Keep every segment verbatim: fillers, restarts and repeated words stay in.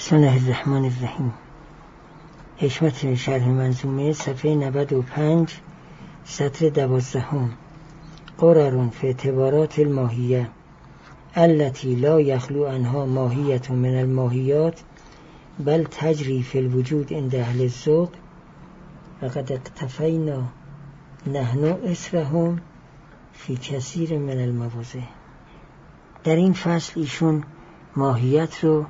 بسم الله الرحمن الرحیم. حکمت شرح منظومه صفحه نود و پنج سطر دوازدهم. قرر فی اعتبارات الماهیه التي لا يخلو عنها ماهیة من الماهیات بل تجری فی الوجود عند اهل الذوق وقد اقتفینا نحن اسرهم فی کثیر من المواضع. در این فصل ایشون ماهیت رو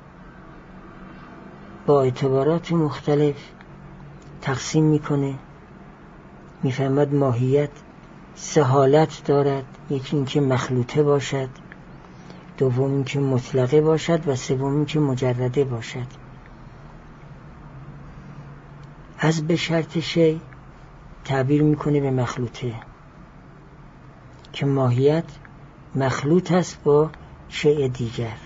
با اعتبارات مختلف تقسیم میکنه. میفهمد ماهیت سه حالت دارد، یکی این که مخلوطه باشد، دوم این که مطلقه باشد و سوم این که مجرده باشد. از به شرط شی تعبیر میکنه به مخلوطه که ماهیت مخلوط است با شیء دیگر.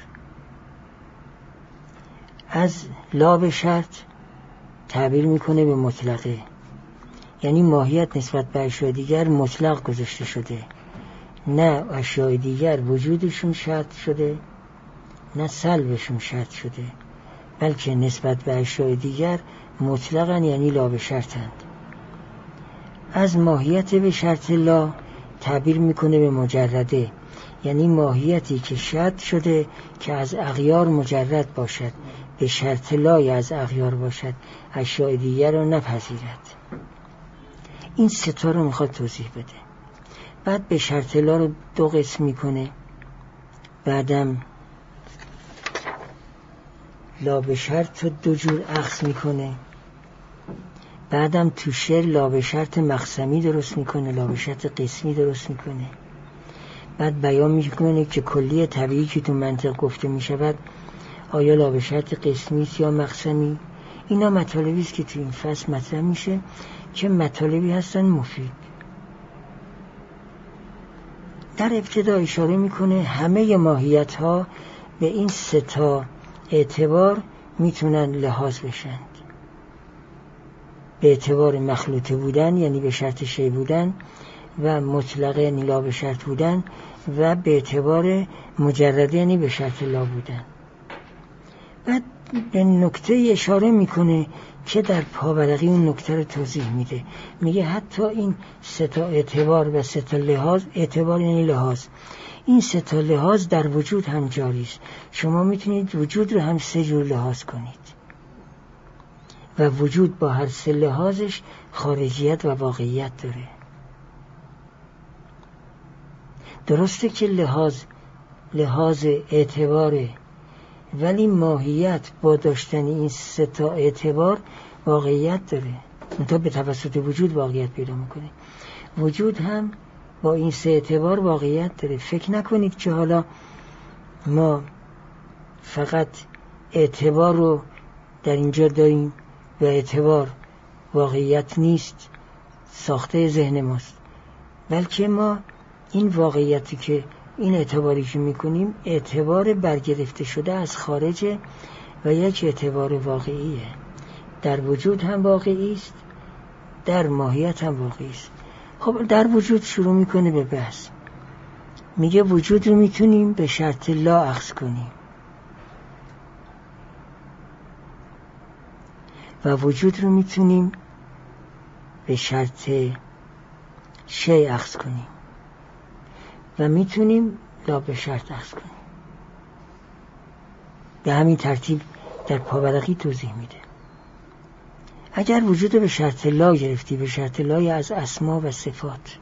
از لا به شرط تعبیر میکنه به مطلقه، یعنی ماهیت نسبت به اشیاء دیگر مطلق گذاشته شده، نه اشیاء دیگر وجودشون شرط شده نه سلبشون شرط شده، بلکه نسبت به اشیاء دیگر مطلقاً، یعنی لا به شرطند. از ماهیت به شرط لا تعبیر میکنه به مجرده، یعنی ماهیتی که شرط شده که از اغیار مجرد باشد، به شرط لای از اغیار باشد، اشیاء دیگر را نپذیرد. این ستا رو میخواد توضیح بده. بعد به شرط لا رو دو قسم میکنه، بعدم لا به شرط رو دو جور اخذ میکنه، بعدم تو شعر لا به شرط مقسمی درست میکنه، لا به شرط قسمی درست میکنه. بعد بیان میکنه که کلی طبیعی که تو منطق گفته میشود آیا لا به شرط قسمی است یا مقسمی. اینا مطالبی است که تو این فصل مطرح میشه که مطالبی هستن مفید. در ابتدا اشاره میکنه همه ماهیت ها به این سه تا اعتبار میتونن لحاظ بشند. به اعتبار مخلوطه بودن، یعنی به شرط شی بودن، و مطلقه، یعنی لا به شرط بودن، و به اعتبار مجرده، یعنی به شرط لا بودن. بعد به نکته اشاره میکنه که در پاورقی اون نکته رو توضیح میده. میگه حتی این سه تا اعتبار و سه تا لحاظ، اعتبار یعنی لحاظ، این سه تا لحاظ در وجود هم جاری است. شما میتونید وجود رو هم سه جور لحاظ کنید و وجود با هر سه لحاظش خارجیت و واقعیت داره. درسته که لحاظ لحاظ اعتباره، ولی ماهیت با داشتن این سه تا اعتبار واقعیت داره، منتها به توسط وجود واقعیت پیدا میکنه. وجود هم با این سه اعتبار واقعیت داره. فکر نکنید که حالا ما فقط اعتبار رو در اینجا داریم و اعتبار واقعیت نیست، ساخته ذهن ماست، بلکه ما این واقعیتی که این اعتباری که میکنیم اعتبار برگرفته شده از خارجه و یک اعتبار واقعیه. در وجود هم واقعی است، در ماهیت هم واقعی است. خب در وجود شروع میکنه به بحث. میگه وجود رو میتونیم به شرط لا اخذ کنیم و وجود رو میتونیم به شرط شی اخذ کنیم و میتونیم لا به شرط اخذ کنیم. به همین ترتیب در پاورقی توضیح میده. اگر وجود به شرط لا گرفتی، به شرط لای از اسما و صفات،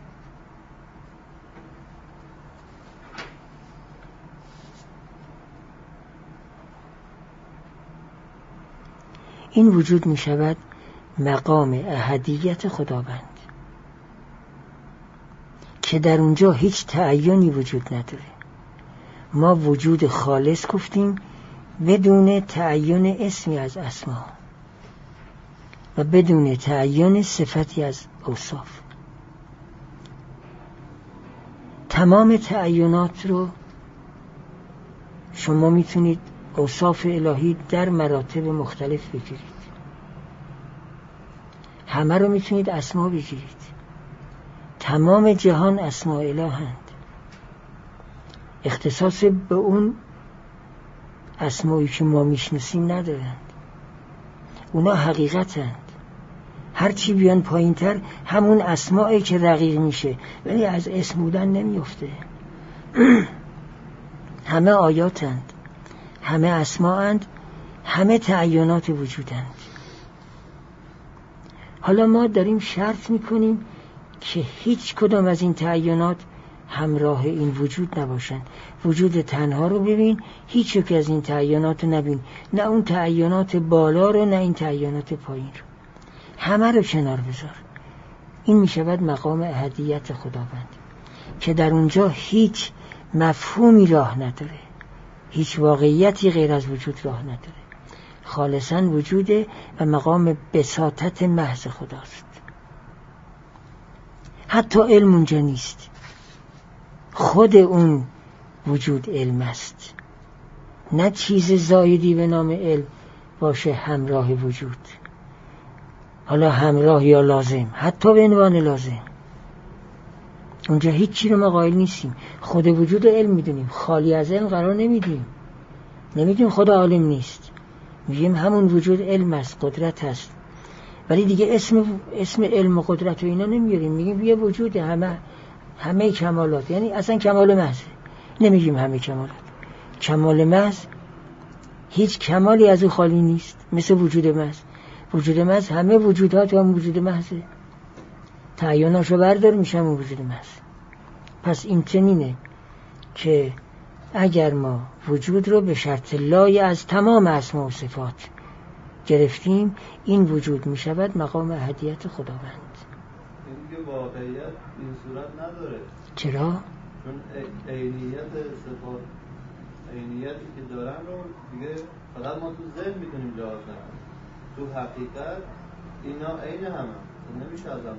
این وجود میشود مقام احدیت خداوند که در اونجا هیچ تعیینی وجود نداره. ما وجود خالص گفتیم بدون تعیین اسمی از اسما و بدون تعیین صفتی از اوصاف. تمام تعیینات رو شما میتونید اوصاف الهی در مراتب مختلف بگیرید، همه رو میتونید اسما بگیرید. تمام جهان اسماء الهند، اختصاص به اون اسمایی که ما میشناسیم ندارند. اونا حقیقتند. هر چی بیان پایین تر همون اسمایی که رقیق میشه، ولی از اسم بودن نمیفته. همه آیاتند، همه اسمااند، همه تعینات وجودند. حالا ما داریم شرط میکنیم که هیچ کدام از این تعینات همراه این وجود نباشند. وجود تنها رو ببین، هیچ یک از این تعینات رو نبین، نه اون تعینات بالا رو نه این تعینات پایین رو، همه رو کنار بذار. این میشود مقام احدیت خداوند که در اونجا هیچ مفهومی راه نداره، هیچ واقعیتی غیر از وجود راه نداره، خالصاً وجوده و مقام بساطت محض خداست. حتی علم اونجا نیست، خود اون وجود علم است، نه چیز زایدی به نام علم باشه همراه وجود. حالا همراه یا لازم، حتی به عنوان لازم. اونجا هیچ چی رو ما قائل نیستیم، خود وجود علم میدونیم، خالی از علم قرار نمیدیم. نمیگیم خدا عالم نیست، میگیم همون وجود علم است، قدرت است، ولی دیگه اسم اسم علم و قدرت و اینا نمیاریم، میگیم یه وجود همه همه کمالات، یعنی اصلا کمال محض. نمیگیم همه کمالات، کمال محض، هیچ کمالی از او خالی نیست، مثل وجود محض. وجود محض همه وجودات هم وجود محضه، تعییناشو بردار میشم اون وجود محض. پس این چنینه که اگر ما وجود رو به شرط لای از تمام اسما و صفات گرفتیم، این وجود میشود مقام احدیت خداوند. این دیگه واقعیت این صورت نداره. چرا؟ چون عینیت صفات، عینیتی که دارن رو دیگه فقط ما تو ذهن میتونیم لحاظ کنیم. تو حقیقت اینا عین همه نمیشه از هم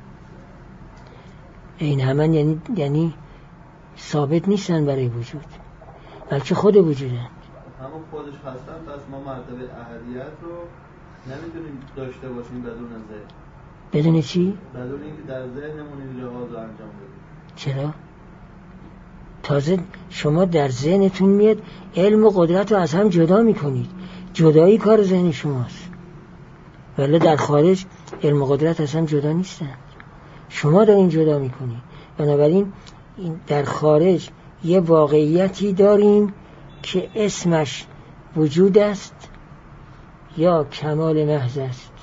عین همه یعنی یعنی ثابت نیستن برای وجود، بلکه خود وجودن. همون خودش هستن. پس ما مرتبه احدیت رو نمیتونیم داشته باشیم بدون ذهن. بدون چی؟ بدون اینکه در ذهنمون این لحاظ رو انجام بدیم. چرا؟ تازه شما در ذهنتون میاد علم و قدرت رو از هم جدا میکنید، جدایی کار ذهن شماست، ولی در خارج علم و قدرت از هم جدا نیستن، شما دارین جدا میکنید. بنابراین این در خارج یه واقعیتی داریم که اسمش وجود است یا کمال محض است،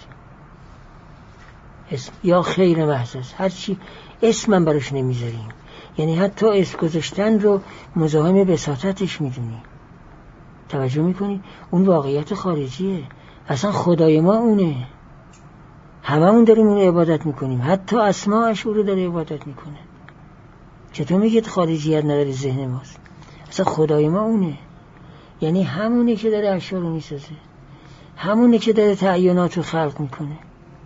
اسم یا خیر محض است، هر چی اسمم براش نمیذاریم. یعنی حتی اسم گذاشتن رو مزاحم بساطتش میدونیم. توجه میکنی؟ اون واقعیت خارجیه، اصلا خدای ما اونه، هممون داریم اون عبادت میکنیم، حتی اسماءش او رو داره عبادت میکنه. چطور میگید خارجیت نداره؟ ذهن ماست، اصلا خدای ما اونه. یعنی همونه که داره اشیاء رو میسازه، همونه که داره تعیینات رو خلق میکنه.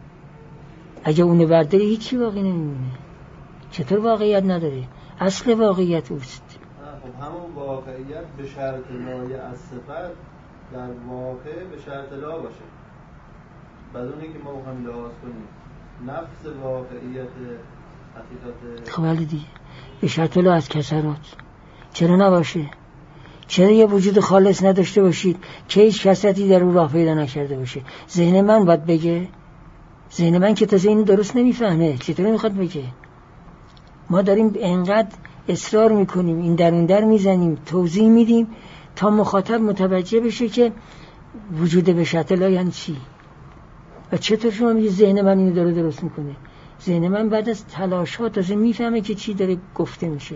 اگه اونه برداری هیچی باقی نمیمونه. چطور واقعیت نداره؟ اصل واقعیت اوست. خب همون واقعیت به شرط لای از صفت در واقع به شرط لا باشه، بدون اینکه ما بخوایم لحاظ کنیم نفس واقعیت حقیقت. خب ولی دیگه به شرط لا از کسرات چرا نباشه؟ چرا یه وجود خالص نداشته باشید که هیچ کسرتی در اون راه پیدا نکرده باشه؟ ذهن من باید بگه؟ ذهن من که تازه اینو درست نمیفهمه، چطوری میخواد بگه؟ ما داریم انقدر اصرار میکنیم، این درون در میزنیم، توضیح میدیم تا مخاطب متوجه بشه که وجود به شرط لا یعنی چی. و چطور شما میگه ذهن من اینو داره درست میکنه؟ ذهن من بعد از تلاش ها تازه میفهمه که چی داره گفته میشه.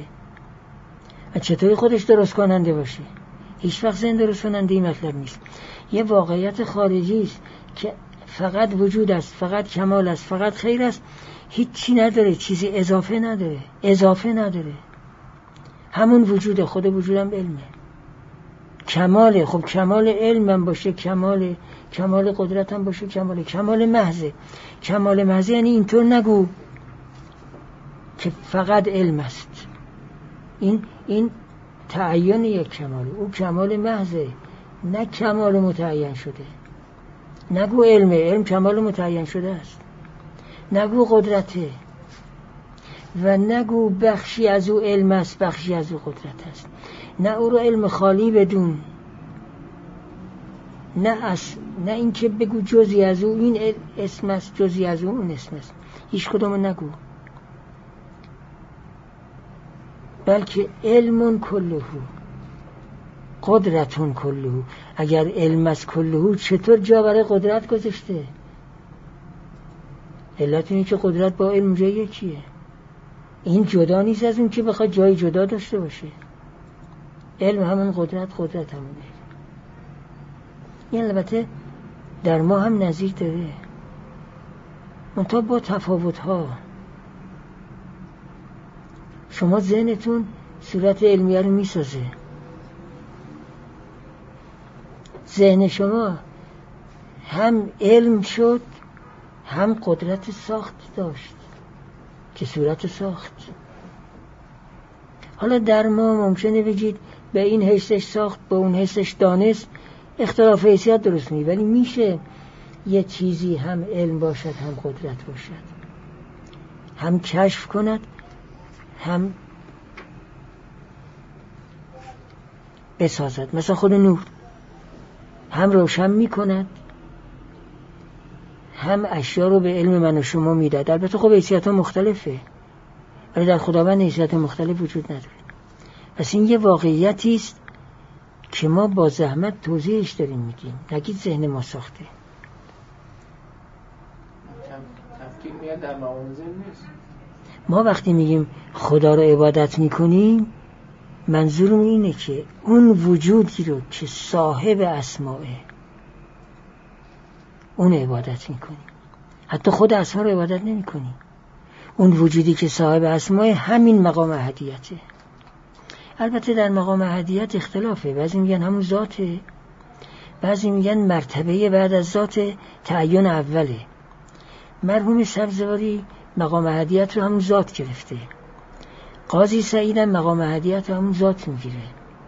و چطوری خودش درست کننده باشه؟ هیچ وقت ذهن درست کننده این مطلب نیست. یه واقعیت خارجی است که فقط وجود است، فقط کمال است، فقط خیر است، هیچی نداره، چیزی اضافه نداره، اضافه نداره. همون وجود، خود وجودم علمه، کماله. خب کمال علمم باشه، کمال کمال قدرتم باشه، کمال کمال محضه. کمال محضه یعنی اینطور نگو که فقط علم است. این این تعین یک کمال، او کمال محضه، نه کمال متعین شده. نگو علمه، علم کمال متعین شده است. نگو قدرته و نگو بخشی از او علم است، بخشی از او قدرت است. نه او رو علم خالی بدون، نه اصل، نه این که بگو جزئی از او این اسم است، جزئی از اون اسم است، هیچ کدومو نگو، بلکه علم کله، قدرتون کله. اگر علم از کله چطور جا برای قدرت گذاشته؟ علت اینه که قدرت با علم جای یکیه. این جدا نیست از اون که بخواد جای جدا داشته باشه. علم همون قدرت، قدرت همونه. این البته در ما هم نظیر داره، منتها با تفاوت ها. شما ذهنتون صورت علمیه رو میسازه، ذهن شما هم علم شد هم قدرت ساخت داشت که صورت ساخت. حالا در ما ممکنه بگید به این حسش ساخت به اون حسش دانست، اختلاف حیثیت درست می، ولی میشه یه چیزی هم علم باشد هم قدرت باشد، هم کشف کند هم بسازد. مثلا خود نور هم روشن می کند هم اشیا رو به علم من و شما میداد. البته خب حیثیت ها مختلفه، ولی در خداوند حیثیت مختلف وجود نداره. پس این یه واقعیتی است که ما با زحمت توضیحش داریم میگیم، نگید ذهن ما ساخته. تفکیک میاد در مقام ذهن نیست. ما وقتی میگیم خدا رو عبادت میکنیم، منظورم اینه که اون وجودی رو که صاحب اسمائه اون عبادت میکنیم، حتی خود اسما رو عبادت نمیکنیم. اون وجودی که صاحب اسمائه همین مقام احدیته. البته در مقام احدیت اختلافه، بعضی میگن همون ذاته، بعضی میگن مرتبه بعد از ذات تعین اوله. مرحوم سبزواری مقام احدیت رو همون ذات گرفته، قاضی سعید هم مقام احدیت رو همون ذات میگیره،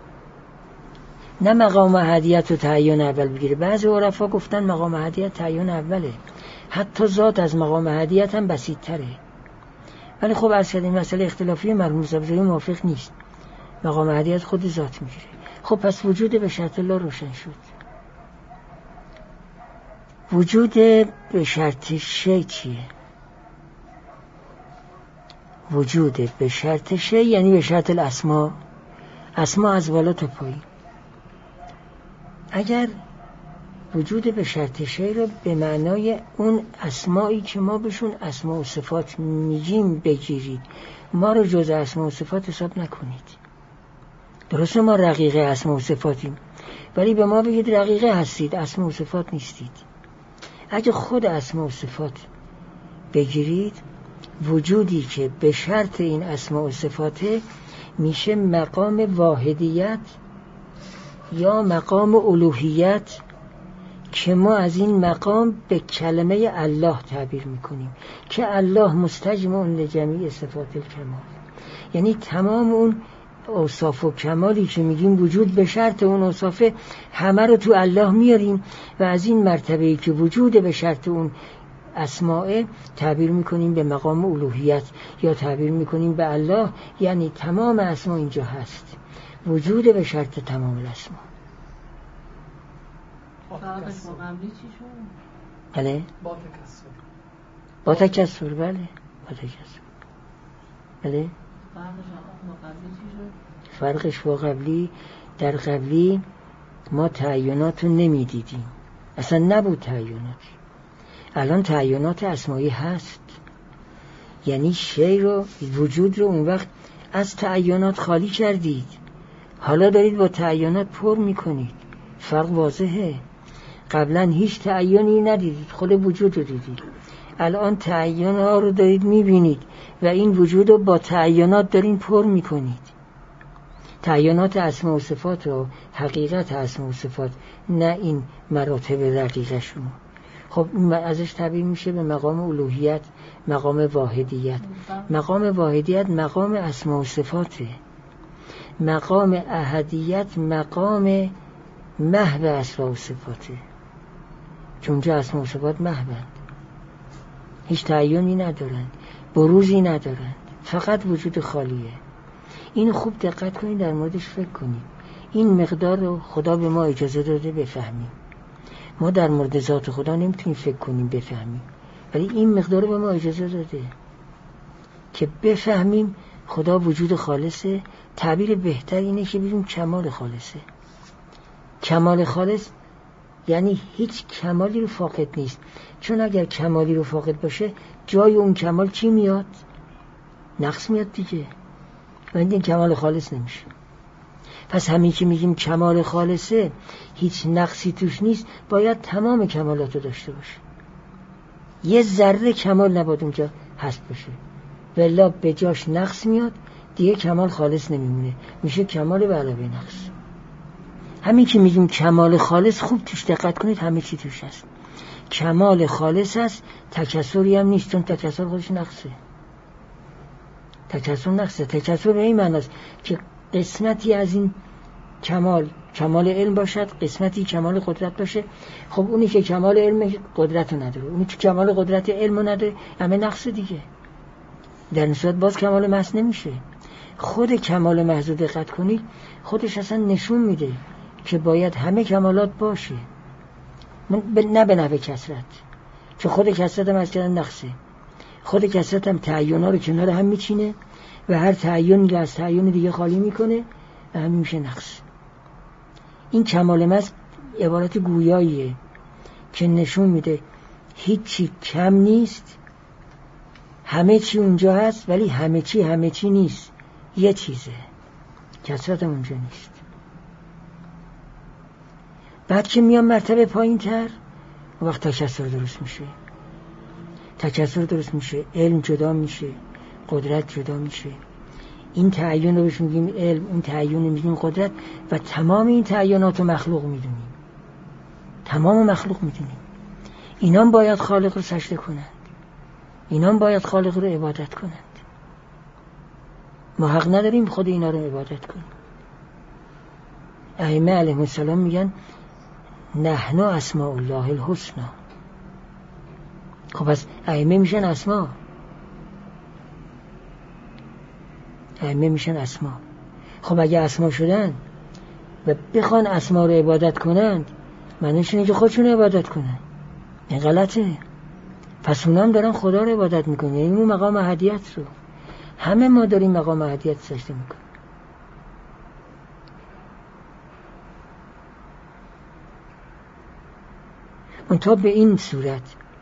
نه مقام احدیت رو تعین اول بگیره. بعضی عرفا گفتن مقام احدیت تعین اوله، حتی ذات از مقام احدیت هم بسیط‌تره. ولی خب از این مسئله اختلافی مرحوم سبزواری موافق نیست، مقام احدیت خود ذات میگیره. خب پس وجود به شرط الله روشن شد. وجود به شرط شی چیه؟ وجود به شرط شی یعنی به شرط الاسما، اسما از بالا تا پایین. اگر وجود به شرط شی رو به معنای اون اسمایی که ما بهشون اسما و صفات میگیم بگیرید، ما رو جز اسما و صفات حساب نکنید. درسته ما رقیق اسما و صفاتیم، ولی به ما بگید رقیقه هستید، اسما و صفات نیستید. اگه خود اسما و صفات بگیرید، وجودی که به شرط این اسما و صفاته میشه مقام واحدیت یا مقام الوهیت، که ما از این مقام به کلمه الله تعبیر میکنیم که الله مستجمع لجمیع صفات الکمال. یعنی تمام اون اوصاف و کمالی که میگیم وجود به شرط اون اوصافه، همه رو تو الله میاریم و از این مرتبه‌ای که وجود به شرط اون اسماء تعبیر میکنیم به مقام الوهیت یا تعبیر میکنیم به الله. یعنی تمام اسما اینجا هست، وجود به شرط تمام الاسما. فرقش با قبلی چی شد؟ بله؟ با تکسر. با تکسر بله. با تکسر بله. فرقش با قبلی چی شد؟ فرقش با قبلی، در قبلی ما تعینات رو نمیدیدیم، اصلا نبود تعینات. الان تعینات اسمایی هست، یعنی شی رو، وجود رو اون وقت از تعینات خالی کردید، حالا دارید با تعینات پر میکنید. فرق واضحه. قبلا هیچ تعینی ندیدید، خود وجود رو دیدید، الان تعین ها رو دارید میبینید و این وجود رو با تعینات دارین پر میکنید. تعینات اسما و صفات رو، حقیقت اسما و صفات، نه این مراتب رقیقه شما. خب ازش تعبیر میشه به مقام الوهیت، مقام واحدیت. مقام واحدیت مقام اسما و صفاته، مقام احدیت مقام محو اسما و صفاته، چون جا اسما و صفات محوند، هیچ تعیینی ندارند، بروزی ندارند، فقط وجود خالیه. این خوب دقت کنید، در موردش فکر کنید. این مقدار رو خدا به ما اجازه داده بفهمیم. ما در مورد ذات خدا نمیتونیم فکر کنیم بفهمیم، ولی این مقدار به ما اجازه داده که بفهمیم خدا وجود خالصه. تعبیر بهتر اینه که بگیم کمال خالصه. کمال خالص یعنی هیچ کمالی رو فاقد نیست، چون اگر کمالی رو فاقد باشه جای اون کمال چی میاد؟ نقص میاد دیگه، و این کمال خالص نمیشه. پس همین که میگیم کمال خالصه هیچ نقصی توش نیست، باید تمام کمالات رو داشته باشه، یه ذره کمال نباید اونجا هست باشه، ولی به جاش نقص میاد دیگه کمال خالص نمیمونه، میشه کمال به علاوه نقص. همین که میگیم کمال خالص خوب توش دقت کنید، همه چی توش هست. کمال خالص هست، تکثری هم نیست، چون تکثر خودش نقصه. تکثر نقصه. تکثر به این معناست که قسمتی از این کمال کمال علم باشد، قسمتی کمال قدرت باشه. خب اونی که کمال علم قدرت رو نداره، اونی که کمال قدرت علم رو نداره، همه نقص دیگه. در این صورت باز کمال محض نمیشه. خود کمال محض رو دقت کنید، خودش اصلا نشون میده که باید همه کمالات باشه، نه به نحو کثرت، چون خود کثرت هم از کردن نقصه. خود کثرت هم تعیینا رو کنار هم میچینه و هر تعیینی از تعیین دیگه خالی میکنه و همین میشه نقص. این کمال محض عبارت گویاییه که نشون میده هیچی کم نیست، همه چی اونجا هست، ولی همه چی همه چی نیست، یه چیزه، کثرت هم اونجا نیست. بعد که میام مرتبه پایین تر، وقت تکثر درست میشه. تکثر درست میشه، علم جدا میشه، قدرت جدا میشه. این تعیین رو بهش میگیم علم، اون تعیین رو میگیم قدرت، و تمام این تعیینات رو مخلوق میدونیم، تمام مخلوق میدونیم. اینام باید خالق رو سجده کنند، اینام باید خالق رو عبادت کنند. ما حق نداریم خود اینا رو عبادت کنیم. ائمه علیهم السلام میگن نحن اسماء الله الحسنی. خب پس ائمه میشن اسما، ائمه میشن اسما. خب اگه اسما شدن و بخوان اسما رو عبادت کنند، معنیش اینه که خودشون عبادت کنن. این غلطه. پس اونام دارن خدا رو عبادت میکنن، یعنی اون مقام احدیت رو. همه ما داریم مقام احدیت سجده میکنیم. منتها به این صورت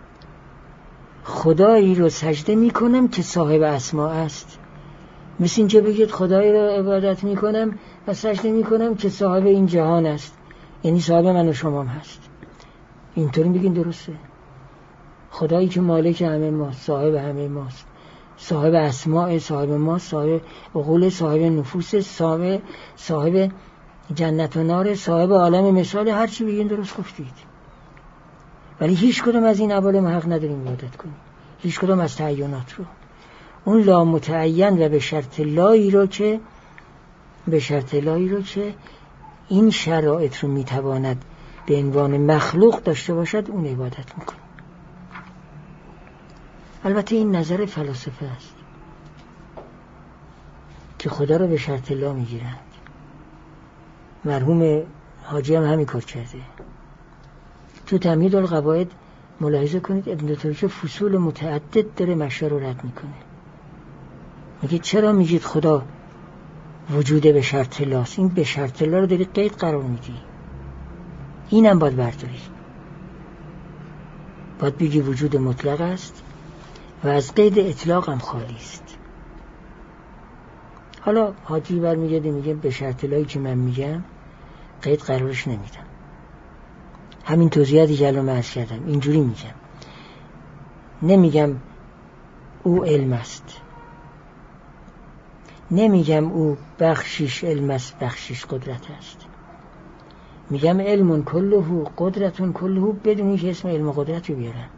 خدایی رو سجده میکنم که صاحب اسما است. مثل اینکه بگید خدایی رو عبادت میکنم و سجده میکنم که صاحب این جهان است، یعنی صاحب من و شما هم هست. اینطوری بگین درسته؟ خدایی که مالک همه ماست، صاحب همه ماست، صاحب اسماء، صاحب ما، صاحب عقول، صاحب نفوس، صاحب صاحب جنت و نار، صاحب عالم مثال، هر چی بگین درست گفتید. ولی هیچ کدوم از این عوالم حق نداریم عبادت کنیم، هیچ کدوم از تعیینات رو. اون لا متعین و به شرط لایی رو که به شرط لایی رو که این شرایط رو میتواند به عنوان مخلوق داشته باشد، اون عبادت میکنه. البته این نظر فلاسفه است که خدا رو به شرط لا میگیرند. مرحوم حاجی هم همین کار کرده. تو تمهید القواعد ملاحظه کنید ابن تاریخ فصول متعدد داره مشا رو رد میکنه. میگه چرا میگید خدا وجود به شرط لاست؟ این به شرط لا رو داری قید قرار میدی، اینم باید برداری. باید بگی وجود مطلق است و از قید اطلاق هم خالی است. حالا حاجی برمیگرده میگه به شرط لایی که من میگم قید قرارش نمیدم. همین توضیحاتی که الان عرض کردم اینجوری میگم، نمیگم او علم است، نمیگم او بخشیش علم است بخشیش قدرت است، میگم علم کله قدرت کله بدون اینکه اسم علم و قدرت رو بیارم.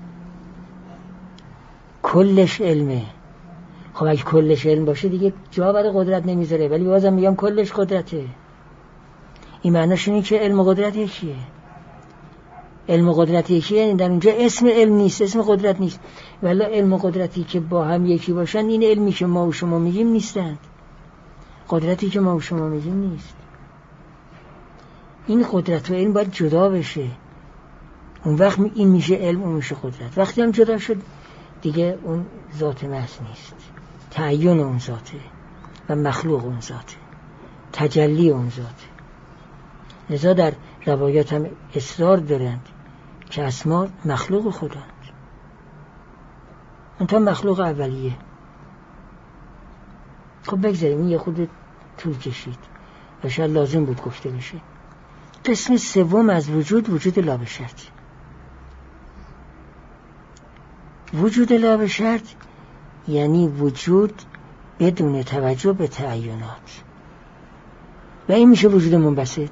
کلش علمه. خب اگه کلش علم باشه دیگه جا برای قدرت نمیذاره، ولی بازم میگم کلش قدرته. این معناش اینه که علم و قدرت یکیه. علم و قدرت یکیه، یعنی در اونجا اسم علم نیست، اسم قدرت نیست، ولی علم و قدرتی که با هم یکی باشن، این علمی که ما و شما میگیم نیستند، قدرتی که ما و شما میگیم نیست. این قدرت و علم باید جدا بشه. اون وقت این میشه علم، اون میشه قدرت. وقتی هم جدا شد دیگه اون ذات محض نیست، تعین اون ذاته و مخلوق اون ذاته، تجلی اون ذاته. لذا در روایات هم اصرار دارند که اسما مخلوق خداند، اونتا مخلوق اولیه. خب بگذاریم، این یه خود طول کشید و شاید لازم بود گفته بشه. قسم سوم از وجود، وجود لا به شرط. وجود لا به شرط یعنی وجود بدون توجه به تعینات، و این میشه وجود منبسط.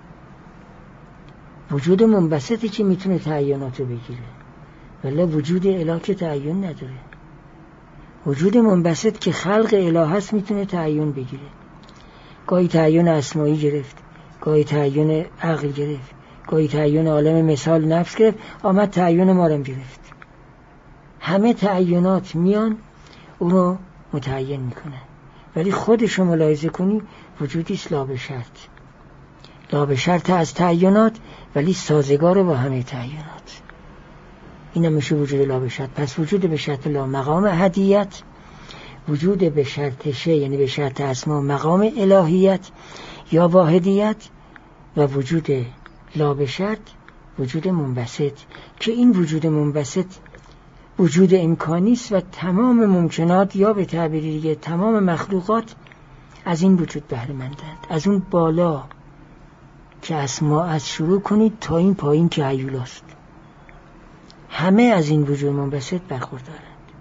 وجود منبسطی که میتونه تعینات رو بگیره، ولی وجود اله که تعین نداره. وجود منبسط که خلق اله هست میتونه تعین بگیره. گاهی تعین اسمایی گرفت، گاهی تعین عقل گرفت، گاهی تعین عالم مثال نفس گرفت، آمد تعین مارم گرفت. همه تعینات میان اونو متعین میکنن، ولی خودشو ملاحظه کنی وجودیست لا به شرط. لا به شرط از تعینات ولی سازگار با همه تعینات. این هم میشه وجود لا به شرط. پس وجود به شرط لا مقام احدیت، وجود به شرط شه یعنی به شرط اسما مقام الهیت یا واحدیت، و وجود لا به شرط وجود منبسط که این وجود منبسط وجود امکانی است و تمام ممکنات یا به تعبیر دیگه تمام مخلوقات از این وجود بهره مندند. از اون بالا که اسما از شروع کنید تا این پایین که هیولاست، همه از این وجود منبسط برخوردارند.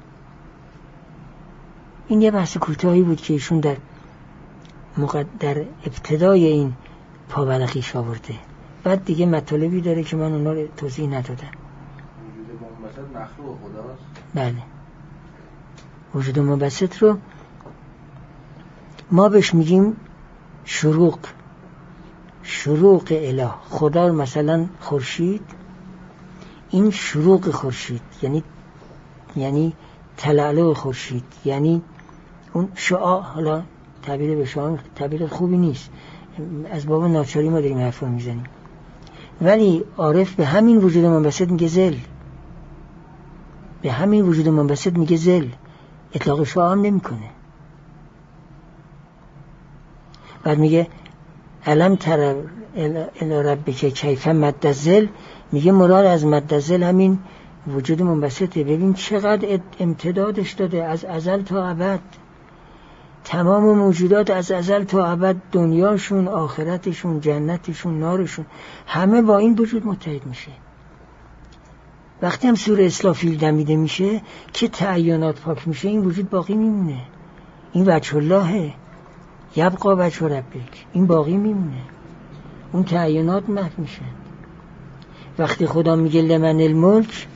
این یه بحث کوتاهی بود که ایشون در مقد... در ابتدای این پاورقیش آورده. بعد دیگه مطالبی داره که من اونا رو توضیح ندادم. وجود منبسط مخلوق خداست؟ بله. وجود منبسط رو ما بهش میگیم شروق، شروق اله. خدا مثلا خورشید، این شروق خورشید یعنی یعنی تلالو خورشید، یعنی اون شعاع. حالا تعبیر به شما تعبیر خوبی نیست، از باب ناچاری ما داریم حرف رو میزنیم، ولی عارف به همین وجود منبسط میگه زل، به همین وجود منبسط میگه زل، اطلاق شعاع هم نمی کنه. بعد میگه علم تر الی ربک کیف مد الظل، میگه مراد از مد الظل همین وجود منبسطه. ببین چقدر امتدادش داده از ازل تا ابد. تمام موجودات از ازل تا ابد، دنیاشون، آخرتشون، جنتشون، نارشون، همه با این وجود متحد میشه. وقتی هم سوره اسرافیل دمیده میشه که تعینات پاک میشه، این وجود باقی میمونه. این وجه اللهه، یبقا وجه ربک، این باقی میمونه. اون تعینات محو میشن. وقتی خدا میگه لمن الملک،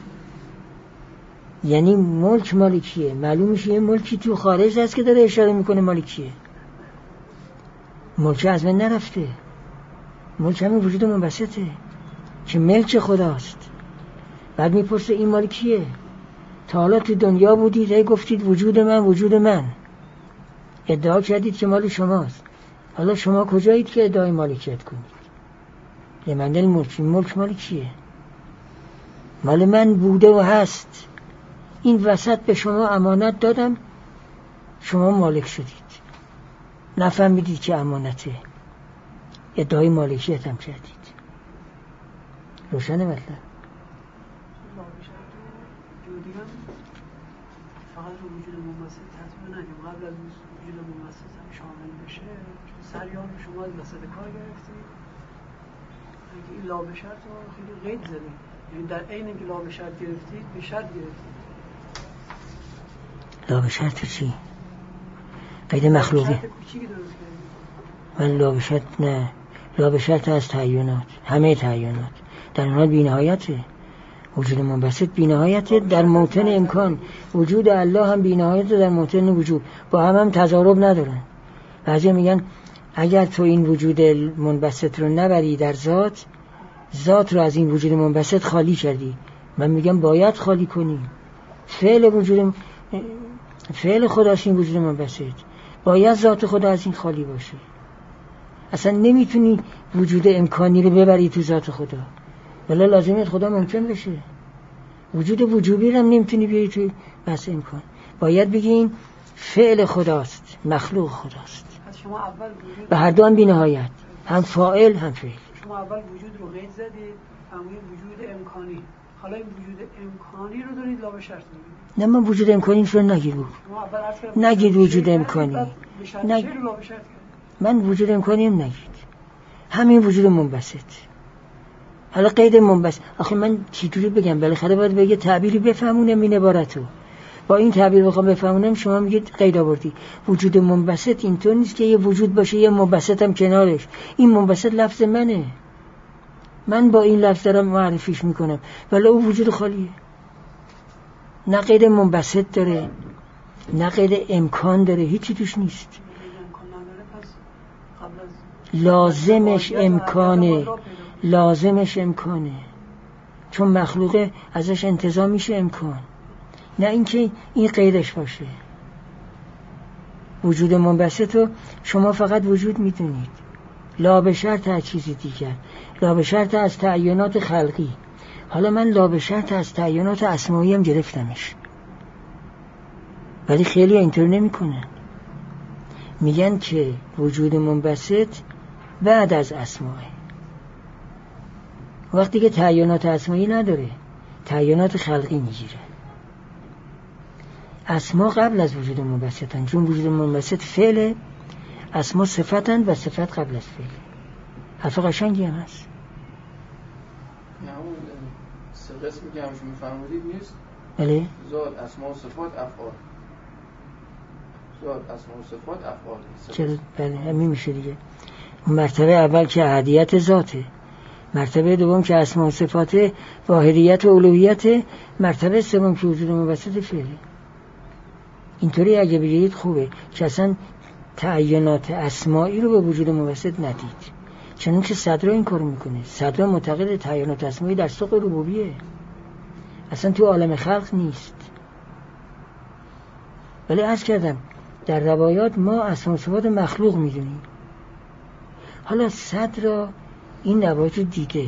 یعنی ملک مال کیه؟ معلوم میشه یه ملکی تو خارج هست که داره اشاره میکنه مال کیه. ملک از من نرفته، ملک همین وجود منبسطه که ملک خداست. بعد میپرسه این مال کیه؟ تا حالا تو دنیا بودید هی گفتید وجود من وجود من، ادعا کردید که مال شماست. حالا شما کجایید که ادعای مالکیت کنید؟ لمن الملک، ملک مال کیه؟ مال من بوده و هست. این وسط به شما امانت دادم، شما مالک شدید، نفهمیدید که امانته، ادعای مالکیت هم کردید. روشنه مطلب؟ فقط رو وجود منبسط تطبیق نگیم، قبل از وجود منبسط هم شامل بشه. چون سریان شما از وسط کار گرفتید، اگه این لا به شرط رو خیلی قید زدید، یعنی در عین اینکه لا به شرط گرفتید به شرط گرفتید. لا به شرط چی؟ قید مخلوقی. شرط کوچیکی درست کردید. ولی لا به شرط نه، لا به شرط از تعینات، همه تعینات در اونها بی‌نهایته. وجود منبسط بی‌نهایته در موطن امکان، وجود الله هم بی‌نهایته در موطن وجود، با هم هم تضارب ندارن. بعضی میگن اگر تو این وجود منبسط رو نبری در ذات، ذات رو از این وجود منبسط خالی کردی. من میگم باید خالی کنی. فعل وجود فعل خداست این وجود منبسط، باید ذات خدا از این خالی باشه. اصلا نمیتونی وجود امکانی رو ببری تو ذات خدا. ولی لازمیت خدا ممکن بشه. وجود وجوبی رو هم نمیتونی بیاری توی بحث امکان. باید بگین فعل خداست، مخلوق خداست. شما اول وجود و هر دو هم بی نهایت، هم فاعل هم فعل. شما اول وجود رو قید زدید، فرمودید وجود امکانی. حالا این وجود امکانی رو دارید لا به شرط می‌گیرید. نه من وجود امکانی رو نگیرم. نگید وجود امکانی. نگید. من وجود امکانی هم نگید. همین وجود منبسط. حالا قید منبسط. آخه من چجوری بگم؟ بالاخره باید بگه تعبیری بفهمونم این عبارتو. با این تعبیر بخوام بفهمونم شما میگید قید آوردی. وجود منبسط اینطور نیست که یه وجود باشه یه منبسط هم کنارش. این منبسط لفظ منه. من با این لفظ دارم معرفیش میکنم ولی او وجود خالیه. نه قید منبسط داره نه قید امکان داره، هیچی توش نیست. لازمش امکانه، لازمش امکانه، چون مخلوقه ازش انتزاع میشه امکان، نه اینکه این قیدش باشه. وجود منبسط رو شما فقط وجود میدونید، لا به شرط از چیزی دیگر، لا به شرط از تعینات خلقی. حالا من لا به شرط از تعینات اسمایی هم گرفتمش، ولی خیلی اینطور نمی کنن. میگن که وجود منبسط بعد از اسماه، وقتی که تعینات اسمایی نداره تعینات خلقی میگیره. اسما قبل از وجود منبسطن، چون وجود منبسط فعله، اسما صفتن و صفت قبل از فعله. حرف قشنگی هم هست. نه اون سه قسمی که همشون میفرمودید نیست؟ بله. ذات، اسما و صفات، افعال. ذات، اسما و صفات، افعال. چرا؟ بله همین میشه دیگه. مرتبه اول که احدیت ذاته، مرتبه دوم که اسما و صفات، واحدیت و الوهیت، مرتبه سوم که وجود منبسط فعله. اینطوری اگه بگید خوبه که اصلا تعینات اسمایی رو به وجود منبسط ندید، چون که صدر این کارو میکنه. صدر معتقد تعینات اسمایی در سوق ربوبیه، اصلا تو عالم خلق نیست. ولی عرض کردم در روایات ما اسما و صفات مخلوق میدونیم. حالا صدر این روایت رو دیده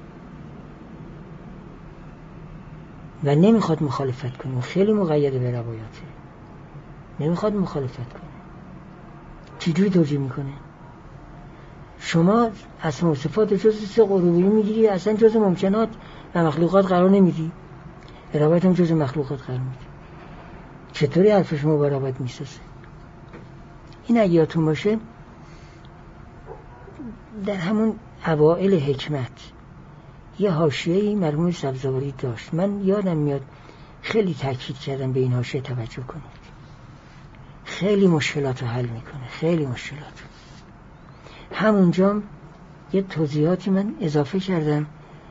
و نمیخواد مخالفت کنه، خیلی مقید به روایاته، نمیخواد مخالفت کنه. چجوری توجیه میکنه؟ شما اسما و صفات جز سوق ربوبیه میگیری، اصلا جز ممکنات و مخلوقات قرار نمیدی، روایت هم جز مخلوقات قرار میدی. چطوری حرف شما با روایت میسازه؟ این اگه یادتون باشه در همون اوائل حکمت یه حاشیه‌ای مرحوم سبزواری داشت، من یادم میاد خیلی تاکید کردم به این حاشیه توجه کنید، خیلی مشکلات رو حل میکنه، خیلی مشکلات. همونجا یه توضیحاتی من اضافه کردم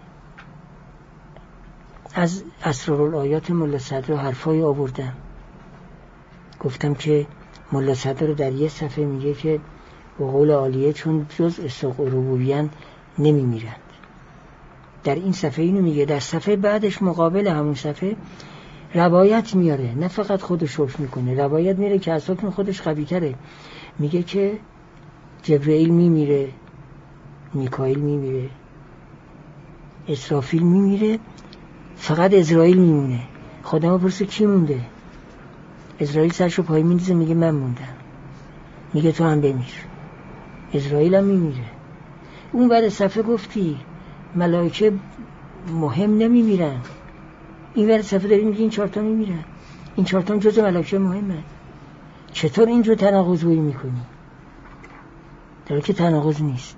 از اسرارالآیات ملا صدر و حرفای آوردم. گفتم که ملا صدر در یه صفحه میگه که به قول عالیه چون جز سوق ربوبیان نمیمیرند. در این صفحه اینو میگه. در صفحه بعدش مقابل همون صفحه روایت میاره، نه فقط خودش حکم میکنه، روایت میاره که از حکم خودش قوی تره. میگه که جبرئیل میمیره، میکائیل میمیره، اسرافیل میمیره، فقط اسرائیل میمونه. خدا ما پرسه کی مونده؟ اسرائیل سرشو پای میندازه میگه من موندم. میگه تو هم بمیر. اسرائیل هم میمیره. اون بعد صفحه گفتی ملائکه مهم نمیمیرن، این بعد صفحه داری میگه این چهارتا میمیرن، این چهارتا جزء ملائکه مهمه. چطور اینجور تناقض گویی میکنی؟ در که تناقض نیست.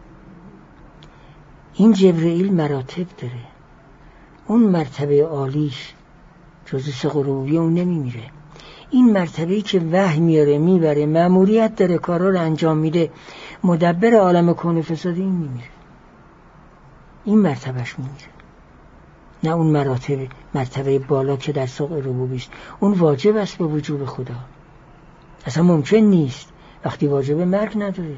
این جبرئیل مراتب داره، اون مرتبه عالیش جزء سوق ربوبیه اون نمیمیره. این مرتبه‌ای که وحی میاره میبره، مأموریت داره، کارا رو انجام میده، مدبر عالم کون و فساد، این میمیره. این مرتبهش میمیره، نه اون مراتب مرتبه بالا که در سوق ربوبی است. اون واجب است به وجوب خدا، اصلا ممکن نیست وقتی واجب مرگ نداره.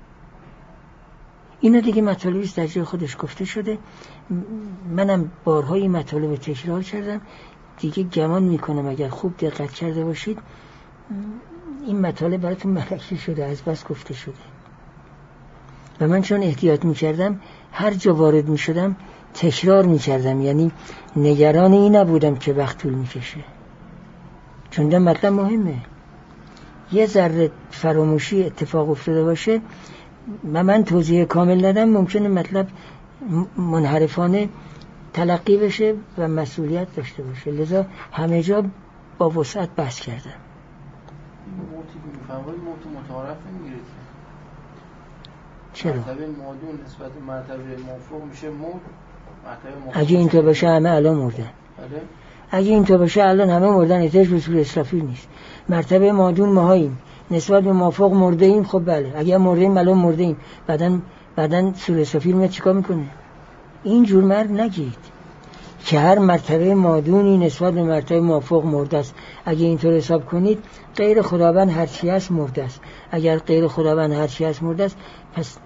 اینا دیگه مطالبی است در جای خودش گفته شده. منم بارها این مطالب تکرار کردم دیگه، گمان میکنم اگر خوب دقت کرده باشید این مطالب براتون ملکی شده، از بس گفته شده. و من چون احتیاط میکردم هر جا وارد میشدم تکرار میکردم، یعنی نگران این نبودم که وقت طول میکشه، چون ده مطلب مهمه. یه ذره فراموشی اتفاق افتاده باشه و من توضیح کامل ندم، ممکنه مطلب منحرفانه تلقی بشه و مسئولیت داشته باشه. لذا همه جا با وسعت بحث کردم. موتی که میفهمید موت متعارف نمیگیرید، چرا؟ مرتبه مادون نسبت مرتبه مافوق میشه مرد. اگه این تو باشه همه الان مردن. بله؟ اگه این تو باشه الان همه مردن، احتیاج به سوره اسرافیل نیست. مرتبه مادون ماهاییم، نسبت به مافوق مرده ایم. خب بله، اگه مرده ایم الان مرده ایم، بعدن بعدن سوره اسرافیل میاد چیکار میکنه؟ این جور مرگ نگید که هر مرتبه مادونی نسبت به مرتبه مافوق مرده است. اگه اینطور حساب کنید غیر خداوند هر چی است مرده است. اگر غیر خداوند هر چی است مرده است، پس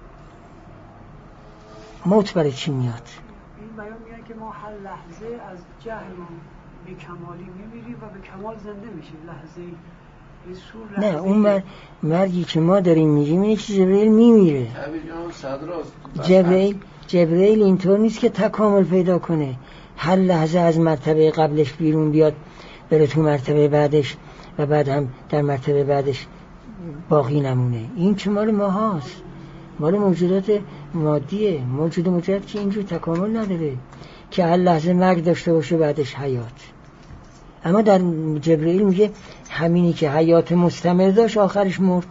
موت برای چی میاد؟ این بیان میگه که ما هر لحظه از جهل به کمالی میمیریم و به کمال زنده میشیم. لحظه نه، اون مر... مرگی که ما داریم میگیم اینه که جبرئیل میمیره. جبرئیل جبرئیل اینطور نیست که تکامل پیدا کنه، هر لحظه از مرتبه قبلش بیرون بیاد بره تو مرتبه بعدش و بعد هم در مرتبه بعدش باقی نمونه. این که مال ما هاست، مال موجودات مادیه. موجود موجود که اینجور تکامل نداره که هر لحظه مرگ داشته باشه بعدش حیات. اما در جبرئیل میگه همینی که حیات مستمر داشت آخرش مرد.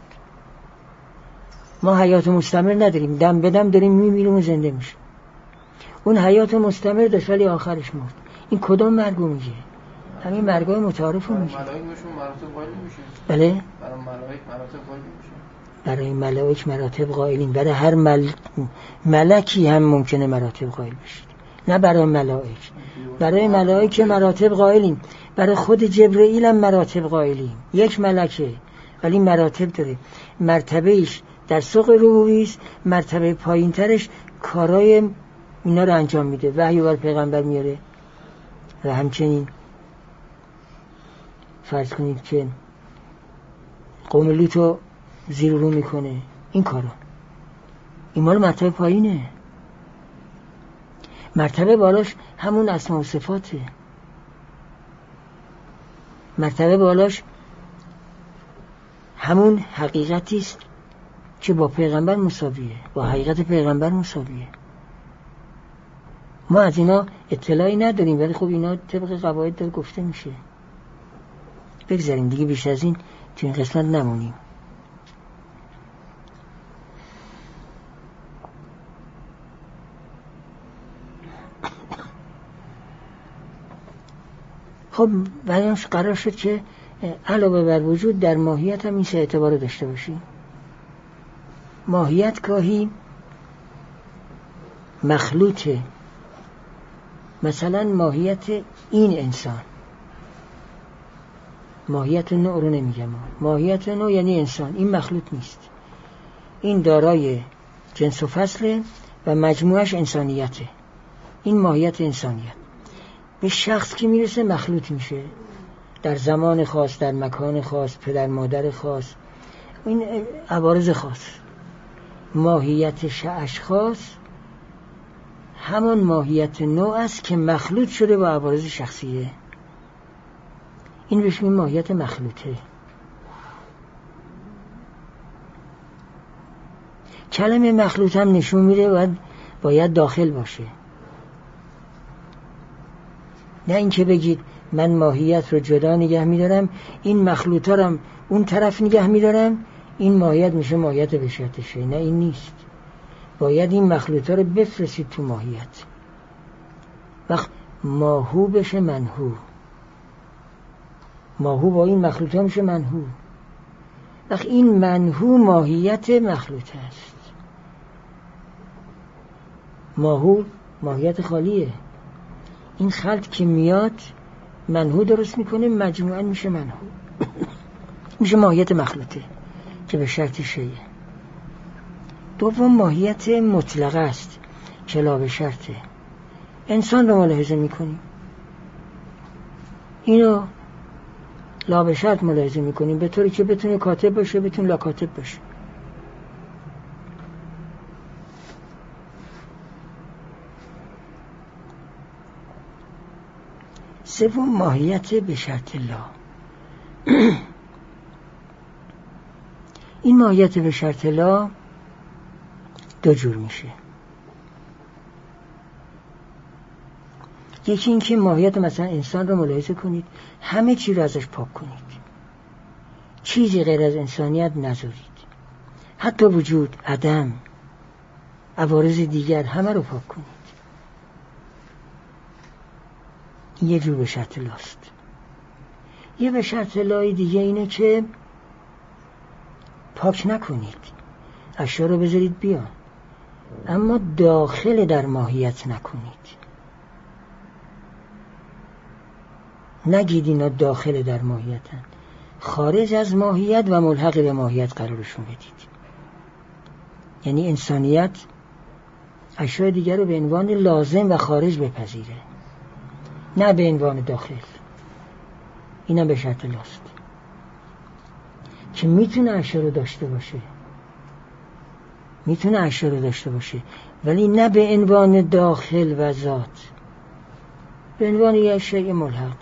ما حیات مستمر نداریم، دم به دم داریم میمیریم و زنده میشیم. اون حیات مستمر داشت ولی آخرش مرد. این کدام مرگو میگه؟ همین مرگای متعارف رو میگه. ملائک میشون مراتب قائل میشه. بله؟ برای ملائک مراتب قائل میشه. برای ملائک مراتب قائلین. برای هر مل... ملکی هم ممکنه مراتب قائل بشید، نه برای ملائک. برای ملائک مراتب قائلین، برای خود جبرئیل هم مراتب قائلیم. یک ملکه ولی مراتب داره. مرتبهش در سوق ربوبی است، مرتبه پایین ترش کارای اینا رو انجام میده، وحی بر پیغمبر میاره. و همچنین فرض کنید که قوم لوطو زیر و رو میکنه، این کارا. این مال مرتبه پایینه. مرتبه بالاش همون اسما و صفاته. مرتبه بالاش همون حقیقتی است که با پیغمبر مساویه، با حقیقت پیغمبر مساویه. ما از اینا اطلاعی نداریم، ولی خب اینا طبق قواعد داره گفته میشه. بگذاریم دیگه، بیش از این تو این قسمت نمونیم. خب بیانش قرار شد که علاوه بر وجود در ماهیت هم این سه اعتبار داشته باشیم. ماهیت گاهی مخلوطه، مثلا ماهیت این انسان، ماهیت نوع رو نمیگم، ماهیت نوع یعنی انسان، این مخلوط نیست، این دارای جنس و فصله و مجموعش انسانیته. این ماهیت انسانیت. به شخص که میرسه مخلوط میشه، در زمان خاص، در مکان خاص، پدر مادر خاص، این عوارض خاص. ماهیت اشخاص همان ماهیت نوع است که مخلوط شده با عوارض شخصیه. این بهش میگیم ماهیت مخلوطه. کلمه مخلوط هم نشون میده باید, باید داخل باشه، نه اینکه بگید من ماهیت رو جدا نگه میدارم، این مخلوطا رو اون طرف نگه میدارم، این ماهیت میشه ماهیت بشرتشه. نه، این نیست. باید این مخلوطا رو بفرستید تو ماهیت. وقت ماهو بشه منهو، ماهو با این مخلوطا میشه منهو. وقت این منهو ماهیت مخلوط است. ماهو ماهیت خالیه. این خلط که میاد منهو درست میکنه، مجموعاً میشه منهو میشه ماهیت مخلوطه که به شرط شیء. دوم ماهیت مطلقه است که لا به شرطه. انسان رو ملاحظه میکنیم، اینو لا به شرط ملاحظه میکنیم، به طوری که بتونه کاتب باشه، بتونه لا کاتب باشه. سوم ماهیت به شرط لا. این ماهیت به شرط لا دو جور میشه. یکی این که ماهیت مثلا انسان رو ملاحظه کنید، همه چی رو ازش پاک کنید، چیزی غیر از انسانیت نذارید، حتی وجود، عدم، عوارض دیگر همه رو پاک کنید. این یه جور به شرط لاست. یه به شرط لای دیگه اینه که پاک نکنید، اشیا رو بذارید بیان، اما داخل در ماهیت نکنید. نگید اینا داخل در ماهیتن، خارج از ماهیت و ملحق به ماهیت قرارشون بدید. یعنی انسانیت اشیاء دیگر رو به عنوان لازم و خارج بپذیره، نه به عنوان داخل. اینم به شرط لاست که میتونه اشیاء رو داشته باشه، میتونه اشیاء رو داشته باشه، ولی نه به عنوان داخل و ذات، به عنوان یه شیء ملحق.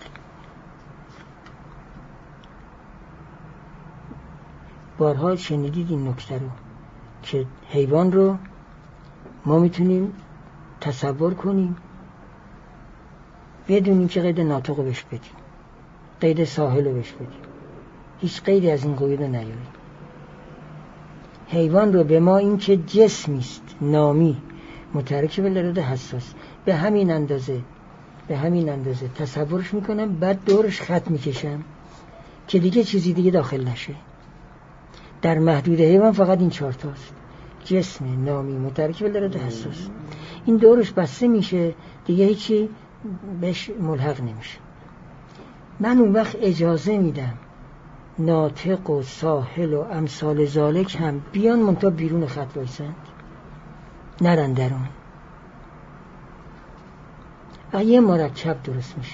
بارها شنیدید این نکته رو که حیوان رو ما میتونیم تصور کنیم بدونیم که قید ناطق رو بهش بدیم، قید ساحل رو بهش بدیم، هیچ قیدی از این قید رو نیاریم. حیوان رو به ما این که جسمیست نامی مترکب الاراده حساس به همین اندازه به همین اندازه تصورش میکنم، بعد دورش خط میکشم که دیگه چیزی دیگه داخل نشه. در محدود حیوان فقط این چهار تاست: جسم نامی مترکب الاراده حساس. این دورش بسته میشه، دیگه هیچی بهش ملحق نمیشه. من اون وقت اجازه میدم ناطق و ساحل و امثال ذالک هم بیان منتها بیرون خط وایسند، نرن درون. و یه مرکب درست میشه،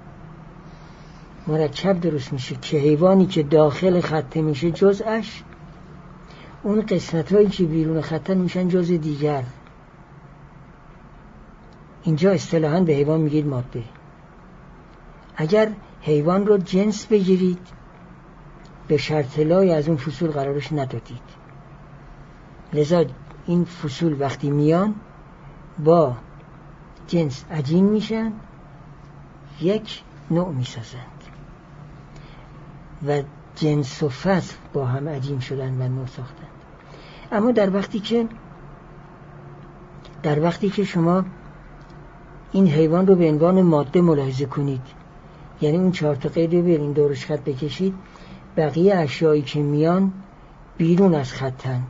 مرکب درست میشه که حیوانی که داخل خط میشه جزءش، اون قسمت هایی که بیرون خطن میشن جزء دیگر. اینجا اصطلاحاً به حیوان میگید ماده. اگر حیوان رو جنس بگیرید به شرط لای از اون فصول قرارش ندادید، لذا این فصول وقتی میان با جنس عجین میشن، یک نوع میسازند و جنس و فصل با هم عجین شدن و نوع ساختند. اما در وقتی که در وقتی که شما این حیوان رو به عنوان ماده ملاحظه کنید، یعنی اون چهار تا قید رو برین دورش خط بکشید، بقیه اشیایی که میان بیرون از خطند.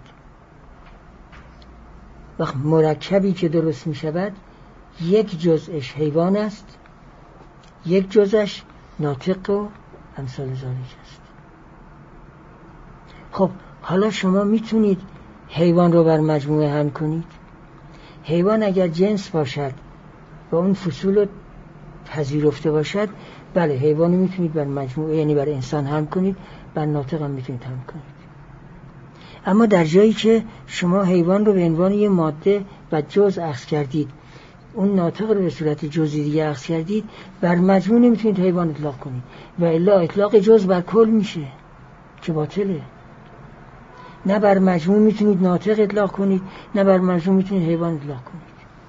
وقت مرکبی که درست می شود یک جزءش حیوان است، یک جزءش ناطق و امثال ذالک است. خب حالا شما میتونید حیوان رو بر مجموعه هم کنید. حیوان اگر جنس باشد و اون فصول رو پذیرفته باشد، بله حیوان رو میتونید بر مجموعه، یعنی بر انسان هم کنید، بر ناطق هم میتونید هم کنید. اما در جایی که شما حیوان رو به عنوان یه ماده و جزء اخذ کردید، اون ناطق رو به صورت جزئی دیگه اخذ کردید، بر مجموع نمیتونید حیوان اطلاق کنید و الا اطلاق جزء بر کل میشه که باطله. نه بر مجموع میتونید ناطق اطلاق کنید، نه بر مجموع میتونید حیوان اطلاق کنید.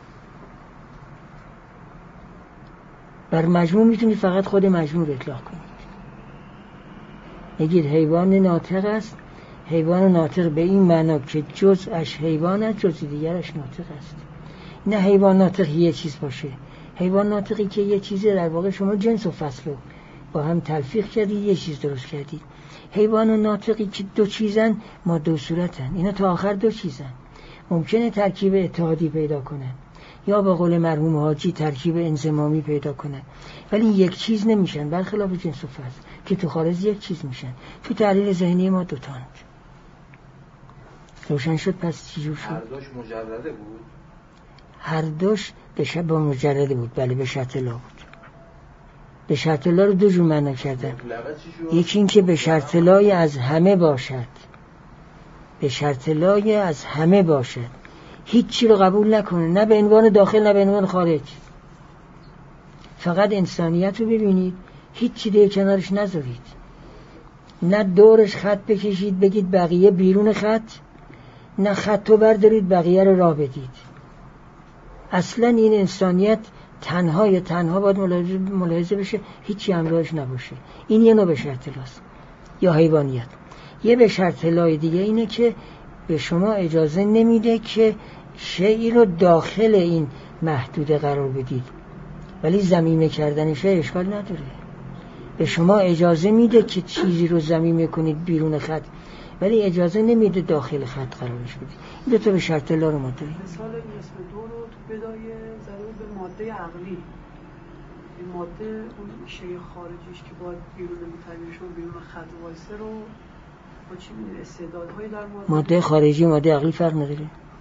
بر مجموع میتونید فقط خود مجموع رو اطلاق کنید. بگید حیوان ناطق است، حیوان ناطق به این معنا که جزءش حیوان است، جزء دیگرش ناطق است. نه حیوان ناطق یه چیز باشه، حیوان ناطقی که یه چیزی در واقع شما جنس و فصل رو با هم تلفیق کردید، یه چیز درست کردید. حیوان و ناطقی که دو چیزن، ما دو صورتن، اینا تا آخر دو چیزن. ممکنه ترکیب اتحادی پیدا کنن یا به قول مرحوم حاجی ترکیب انضمامی پیدا کنن، ولی یک چیز نمیشن، برخلاف جنس و فصل که تو خارج یک چیز میشن. تو تحلیل ذهنی ما دو تاند. روشن شد؟ پس چی جور شد؟ هر دوش مجرده بود؟ هر دوش به شرط با مجرده بود، بله به شرط لا بود. به شرط لا رو دو جور معنا کردن. یکی این که به شرط لای از همه باشد، به شرط لای از همه باشد، هیچ چی رو قبول نکنه، نه به عنوان داخل نه به عنوان خارج، فقط انسانیت رو ببینید، هیچ چی دیگه کنارش نذارید، نه دورش خط بکشید بگید بقیه بیرون خط، نه خط رو بردارید بقیه رو راه بدید. اصلا این انسانیت تنها یا تنها باید ملاحظه, ملاحظه بشه، هیچی همراهش نباشه. این یه نوع بشرطلاست یا حیوانیت. یه بشرطلای دیگه اینه که به شما اجازه نمیده که شیئی رو داخل این محدوده قرار بدید، ولی ضمیمه کردنش اشکال نداره. به شما اجازه میده که چیزی رو ضمیمه کنید بیرون خط، ولی اجازه نمیده داخل خط قرارش بدید. این دو تا بشرطلا رو ما داریم. مثال اسم دو رو تو بدای ضرور به ماده عقلی، این ماده اون شیء خارجیش که باید بیرون متغیرشون بیرون خط وایسه رو با چی میده؟ استعدادهای در ماده ماده خارجی و ماده عقلی فرق نداره.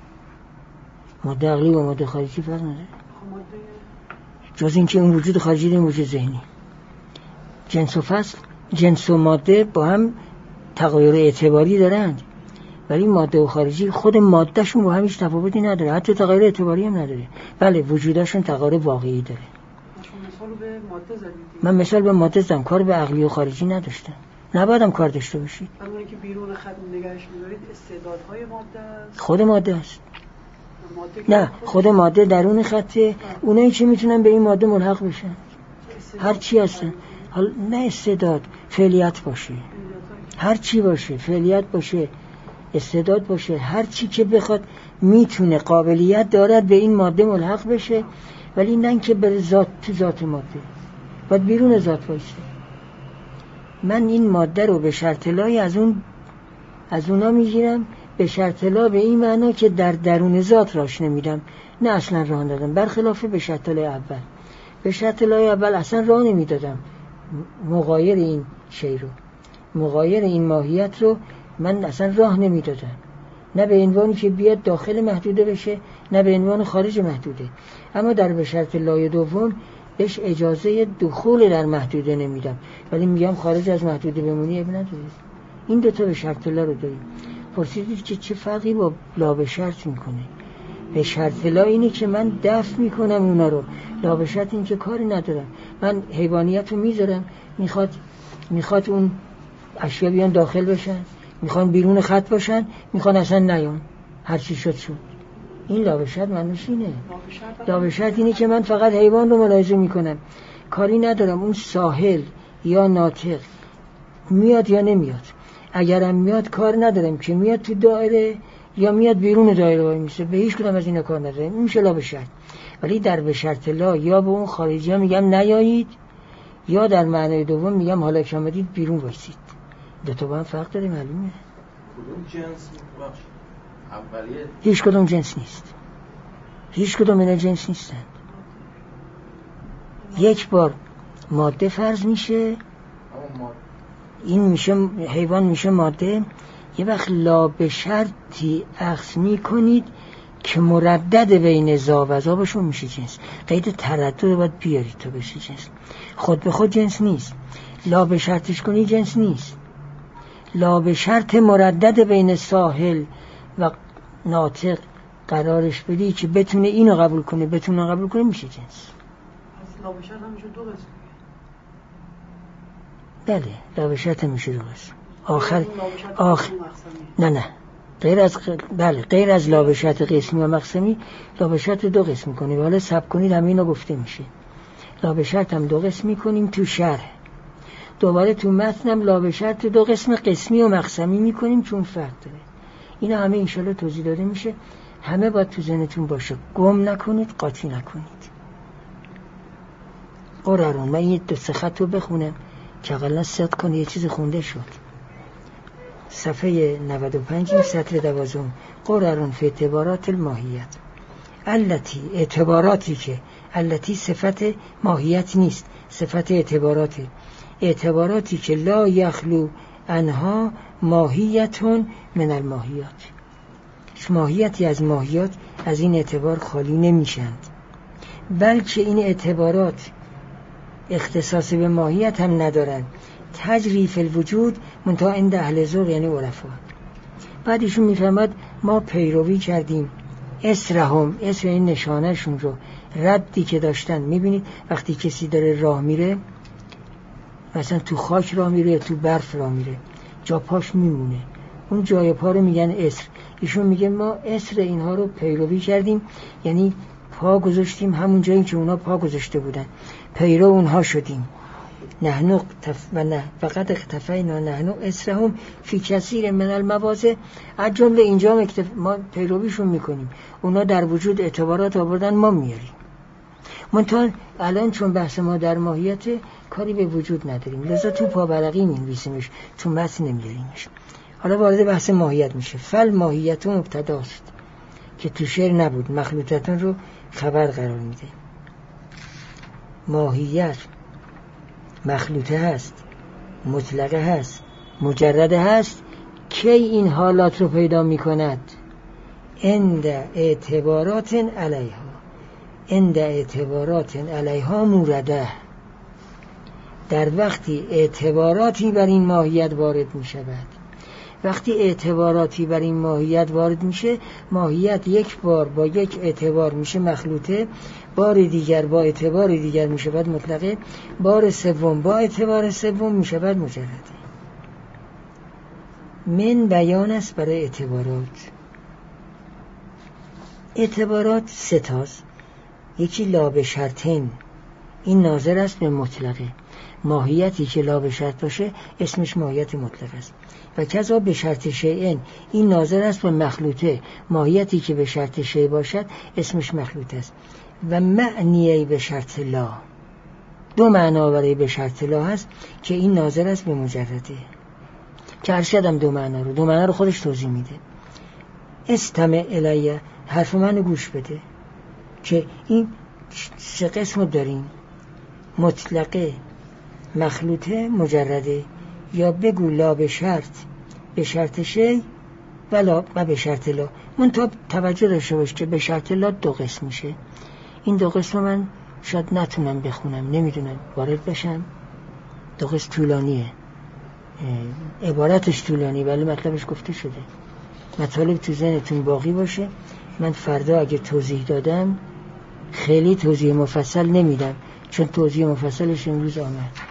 ماده عقلی و ماده خارجی فرق نداره. خب ماده جز اینکه اون وجود خارجی این وجود ذهنی. جنس و فصل، جنس و ماده با هم تغایر اعتباری دارند، ولی ماده و خارجی خود مادهشون با هم هیچ تفاوتی نداره، حتی تغایر اعتباری هم نداره. بله وجودشون تغایر واقعی داره. مثال به ماده زدید. من مثال به ماده زدم، کار به عقلی و خارجی نداشتم. نبایدم کار داشته باشید. همونی که بیرون خط نگهش می‌دارید استعدادهای ماده است. خود ماده است. ماده نه خود ماده درون خطه، اونایی که میتونن به این ماده ملحق بشن هر چی هستن. حالا نه استعداد، فعلیت باشه، هر چی باشه، فعلیت باشه، استعداد باشه، هر چی که بخواد میتونه قابلیت دارد به این ماده ملحق بشه، ولی نه که بر ذات تو ذات ماده، باید بیرون ذات باشه. من این ماده رو به شرط لای از اون از اونا میگیرم، به شرط لا به این معنا که در درون ذات راش نمیدم، نه اصلا راه ندادم، برخلاف به شرط لای اول. به شرط لای اول اصلا راه نمیدادم مغایر این شی رو، مغایر این ماهیت رو من اصلا راه نمیدادم، نه به عنوانی که بیاد داخل محدوده بشه، نه به عنوان خارج محدوده. اما در به شرط لای دوم بهش اجازه دخول در محدوده نمیدم، ولی میگم خارج از محدوده بمونی اب نداره. این دو تا به شرط لا رو داریم. پرسیدید که چه فرقی با لا به شرط میکنه؟ به شرط لا اینه که من دفع میکنم اونا رو، لا به شرط این که کاری ندارم. من حیوانیت رو میذارم، میخواد میخواد اون اشیا بیان داخل بشن، میخوان بیرون خط باشن، میخوان اصلا نیان، هر چی شد شد. این لا به شرط معنیش اینه. لا به شرط اینه که من فقط حیوان رو ملاحظه میکنم، کاری ندارم اون ساحل یا ناطق میاد یا نمیاد. اگرم میاد کار ندارم که میاد تو دایره یا میاد بیرون دایره وای میشه، به هیچ کدوم از اینا کار ندارم. این میشه لا به شرط. ولی در به شرط لا یا به اون خارجی ها میگم نیایید، یا در معنی دوم میگم حالا که آمدید بیرون وایسید. دو تا با هم فرق داره معلومه. کدوم جنس بخش اولیه؟ هیچ کدوم جنس نیست، هیچ کدوم اینا جنس نیستن. یک بار ماده فرض میشه، این میشه حیوان میشه ماده، یه وقت لا به شرطی اخذ میکنید که مردد بین ذا و ذا بشون میشه جنس. قید تردد رو باید بیارید تا بشه جنس. خود به خود جنس نیست. لا به شرطش کنی جنس نیست. لا به شرط مردد بین ساحل و ناطق قرارش بدی که بتونه اینو قبول کنه بتونه قبول کنه میشه جنس. پس لا به شرط هم میشه دو قسم. بله لا به شرط میشه دو قسم. آخر آخر نه نه غیر از بله غیر از لا به شرط قسمی و مقسمی، لا به شرط دو قسم میکنیم. حالا سب کنید همه اینا گفته میشه. لا به شرط هم دو قسم میکنیم تو شرح، دوباره تو متنم لا به شرط دو قسم قسمی و مقسمی میکنیم چون فرق داره. اینا همه انشالله توضیح داده میشه، همه باید تو ذهنتون باشه، گم نکنید، قاطی نکنید. قرارون من یه دو سه خط رو بخونم که اقلا صدق کنه یه چیز خونده شد. صفحه نود و پنج سطر دوازم. قرارون فی اعتبارات الماهیت التی، اعتباراتی که التی صفت ماهیت نیست، صفت اعتباراته. اعتباراتی که لا یخلو انها ماهیتون من الماهیات، ماهیتی از ماهیات از این اعتبار خالی نمیشند، بلکه این اعتبارات اختصاص به ماهیت هم ندارند. تجریف الوجود منتها عند اهل ذوق یعنی عرفا. بعد ایشون میفهمد ما پیروی کردیم اسرهم، اسم این نشانهشون رو ردی که داشتن. میبینید وقتی کسی داره راه میره، مثلا تو خاک راه میره یا تو برف راه میره، جا پاش میمونه، اون جای پا رو میگن اسر. ایشون میگه ما اسر اینها رو پیروی کردیم، یعنی پا گذاشتیم همون جایی که اونا پا گذاشته بودن، پیرو اونها شدیم. نحنو اقتف و نه فقط اقتفینا نحنو اسرهم فی کثیر من المواضع، از جمله اینجا اکتف... ما پیرویشون میکنیم. اونا در وجود اعتبارات آوردن، ما میاریم. منتها الان چون بحث ما در ماهیت، کاری به وجود نداریم، لذا تو پاورقی می‌نویسیمش، تو متن نمیاریمش. حالا وارد بحث ماهیت میشه. فل ماهیت مبتداست که تو شعر نبود، مخلوطتون رو خبر قرار میده. ماهیت مخلوطه هست، مطلقه هست، مجرده هست. کی این حالات رو پیدا میکند؟ عند اعتبارات علیها، عند اعتبارات علیها مورده، در وقتی اعتباراتی بر این ماهیت وارد میشود. وقتی اعتباراتی بر این ماهیت وارد میشه، ماهیت یک بار با یک اعتبار میشه مخلوطه، بار دیگر با اعتبار دیگر میشود مطلقه، بار سوم با اعتبار سوم میشود مجرده. من بیان است برای اعتبارات. اعتبارات سه تاست. یکی لا به شرطین، این ناظر است به مطلقه. ماهیتی که لا به شرط باشه اسمش ماهیت مطلق است. و کذا به شرط شیئن، این ناظر است به مخلوطه. ماهیتی که به شرط شیء باشد اسمش مخلوطه است. و معنی به شرط لا، دو معنا برای به شرط لا هست که این ناظر است به مجرده. که ارشدم دو معنا رو دو معنا رو خودش توضیح میده. استمع الیه، حرف منو گوش بده که این سه قسم داریم: مطلقه، مخلوطه، مجرده. یا بگو لا به شرط، به شرط شی، و لا و به شرط لا. من تا توجه داشته باش که به شرط لا دو قسم میشه. این دو قسم من شاید نتونم بخونم، نمیدونم وارد بشم. دو قسم طولانیه، عبارتش طولانی ولی مطلبش گفته شده. مطالب تو ذهنتون باقی باشه. من فردا اگه توضیح دادم خیلی توضیح مفصل نمیدم، چون توضیح مفصلش امروز آمد.